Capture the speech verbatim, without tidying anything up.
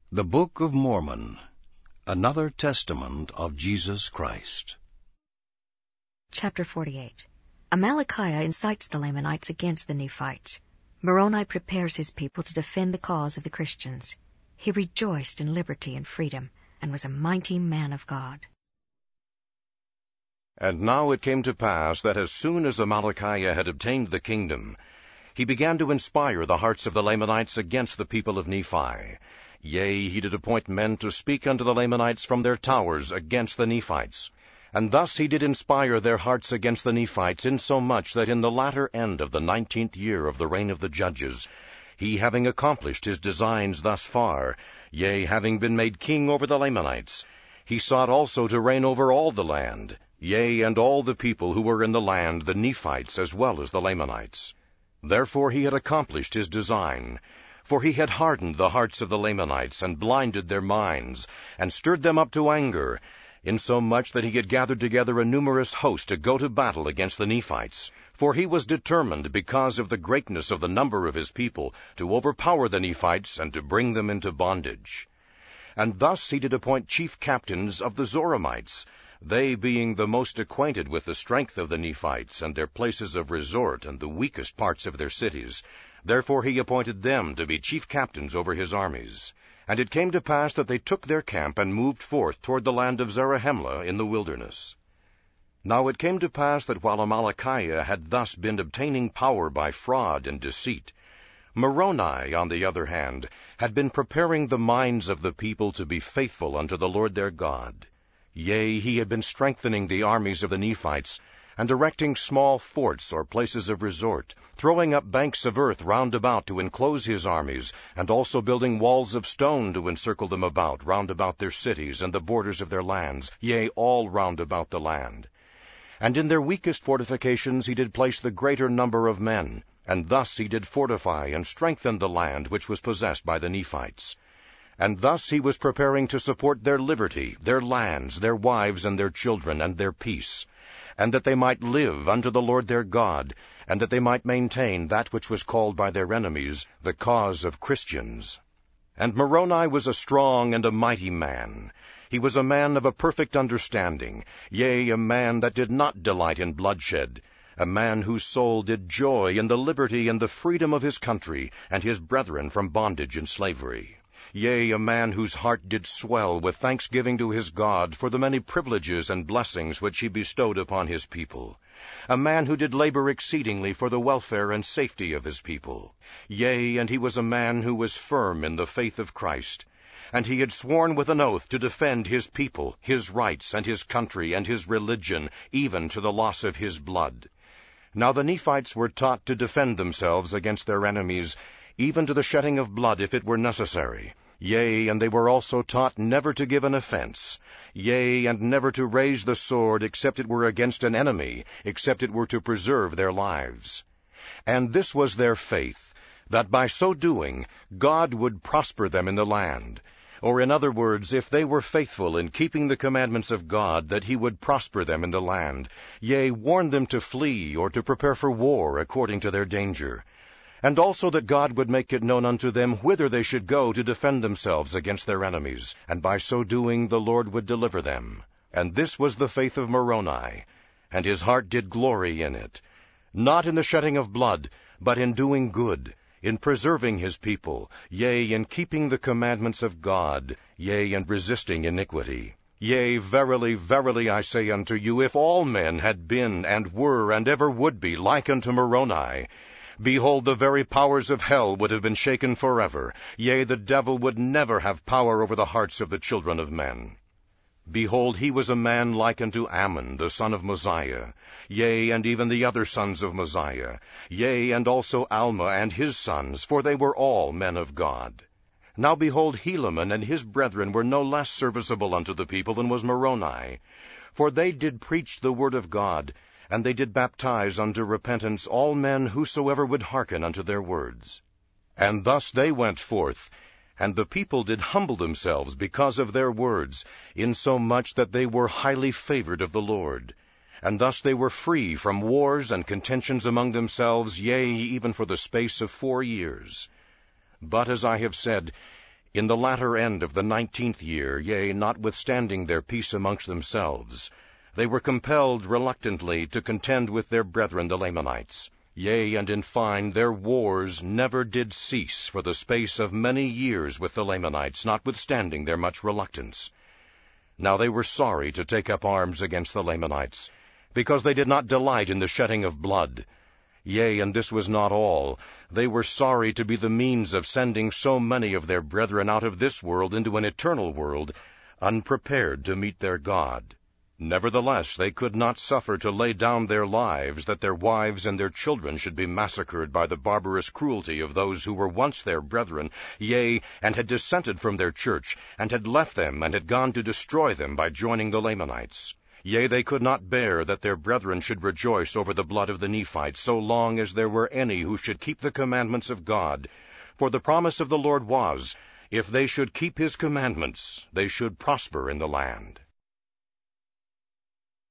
The Book of Mormon, Another Testament of Jesus Christ. Chapter forty-eight. Amalickiah incites the Lamanites against the Nephites. Moroni prepares his people to defend the cause of the Christians. He rejoiced in liberty and freedom, and was a mighty man of God. And now it came to pass that as soon as Amalickiah had obtained the kingdom, he began to inspire the hearts of the Lamanites against the people of Nephi. Yea, he did appoint men to speak unto the Lamanites from their towers against the Nephites. And thus he did inspire their hearts against the Nephites, insomuch that in the latter end of the nineteenth year of the reign of the judges, he having accomplished his designs thus far, yea, having been made king over the Lamanites, he sought also to reign over all the land, yea, and all the people who were in the land, the Nephites as well as the Lamanites. Therefore he had accomplished his design, for he had hardened the hearts of the Lamanites, and blinded their minds, and stirred them up to anger, insomuch that he had gathered together a numerous host to go to battle against the Nephites. For he was determined, because of the greatness of the number of his people, to overpower the Nephites, and to bring them into bondage. And thus he did appoint chief captains of the Zoramites, they being the most acquainted with the strength of the Nephites, and their places of resort, and the weakest parts of their cities. Therefore he appointed them to be chief captains over his armies. And it came to pass that they took their camp, and moved forth toward the land of Zarahemla in the wilderness. Now it came to pass that while Amalickiah had thus been obtaining power by fraud and deceit, Moroni, on the other hand, had been preparing the minds of the people to be faithful unto the Lord their God. Yea, he had been strengthening the armies of the Nephites, and erecting small forts or places of resort, throwing up banks of earth round about to enclose his armies, and also building walls of stone to encircle them about, round about their cities and the borders of their lands, yea, all round about the land. And in their weakest fortifications he did place the greater number of men, and thus he did fortify and strengthen the land which was possessed by the Nephites. And thus he was preparing to support their liberty, their lands, their wives, and their children, and their peace, and that they might live unto the Lord their God, and that they might maintain that which was called by their enemies the cause of Christians. And Moroni was a strong and a mighty man. He was a man of a perfect understanding, yea, a man that did not delight in bloodshed, a man whose soul did joy in the liberty and the freedom of his country, and his brethren from bondage and slavery. Yea, a man whose heart did swell with thanksgiving to his God for the many privileges and blessings which he bestowed upon his people. A man who did labor exceedingly for the welfare and safety of his people. Yea, and he was a man who was firm in the faith of Christ. And he had sworn with an oath to defend his people, his rights, and his country, and his religion, even to the loss of his blood. Now the Nephites were taught to defend themselves against their enemies, even to the shedding of blood if it were necessary. Yea, and they were also taught never to give an offense. Yea, and never to raise the sword except it were against an enemy, except it were to preserve their lives. And this was their faith, that by so doing God would prosper them in the land. Or in other words, if they were faithful in keeping the commandments of God, that he would prosper them in the land, yea, warn them to flee or to prepare for war according to their danger. And also that God would make it known unto them whither they should go to defend themselves against their enemies, and by so doing the Lord would deliver them. And this was the faith of Moroni, and his heart did glory in it, not in the shedding of blood, but in doing good, in preserving his people, yea, in keeping the commandments of God, yea, and resisting iniquity. Yea, verily, verily, I say unto you, if all men had been, and were, and ever would be, like unto Moroni, behold, the very powers of hell would have been shaken forever. Yea, the devil would never have power over the hearts of the children of men. Behold, he was a man like unto Ammon, the son of Mosiah, yea, and even the other sons of Mosiah, yea, and also Alma and his sons, for they were all men of God. Now behold, Helaman and his brethren were no less serviceable unto the people than was Moroni, for they did preach the word of God, and they did baptize unto repentance all men whosoever would hearken unto their words. And thus they went forth, and the people did humble themselves because of their words, insomuch that they were highly favored of the Lord. And thus they were free from wars and contentions among themselves, yea, even for the space of four years. But, as I have said, In the latter end of the nineteenth year, yea, notwithstanding their peace amongst themselves, they were compelled reluctantly to contend with their brethren the Lamanites. Yea, and in fine, their wars never did cease for the space of many years with the Lamanites, notwithstanding their much reluctance. Now they were sorry to take up arms against the Lamanites, because they did not delight in the shedding of blood. Yea, and this was not all. They were sorry to be the means of sending so many of their brethren out of this world into an eternal world, unprepared to meet their God. Nevertheless, they could not suffer to lay down their lives, that their wives and their children should be massacred by the barbarous cruelty of those who were once their brethren, yea, and had dissented from their church, and had left them, and had gone to destroy them by joining the Lamanites. Yea, they could not bear that their brethren should rejoice over the blood of the Nephites, so long as there were any who should keep the commandments of God. For the promise of the Lord was, if they should keep his commandments, they should prosper in the land.